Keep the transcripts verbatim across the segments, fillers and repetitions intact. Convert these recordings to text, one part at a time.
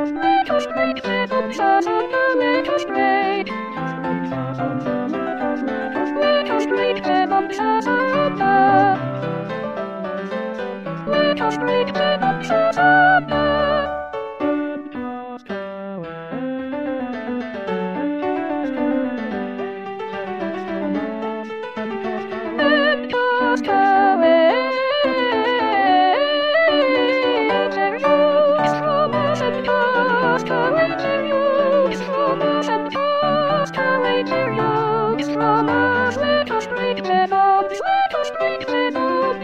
Let us break them up, Santa, let us break. Let us break them up, Santa. Let us break them up, Santa. And cast away their yokes from us, and cast away their yokes from us, and cast away their yokes from us. Let us break them up, let us break them up.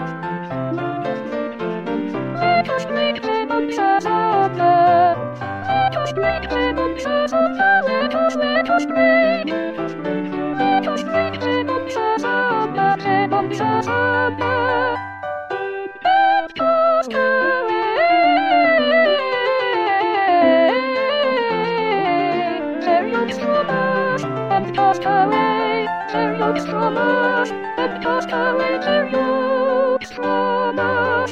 Let us break them up, Santa. Let us break them up, Santa. Let us, let us break. Let us break them up, Santa. Them up, Santa. And cast away their yokes from us, and cast away their yokes from us, and cast away their yokes from us.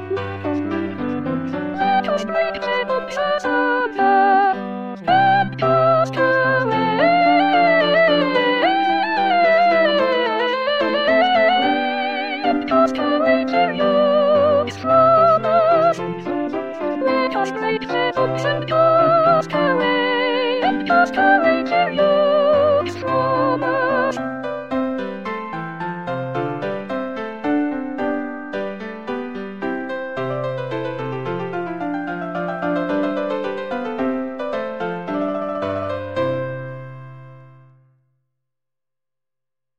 Let us break them up, Santa, and cast away, and cast away their yokes from us. Let us break them up, and cast away, and cast away their yokes.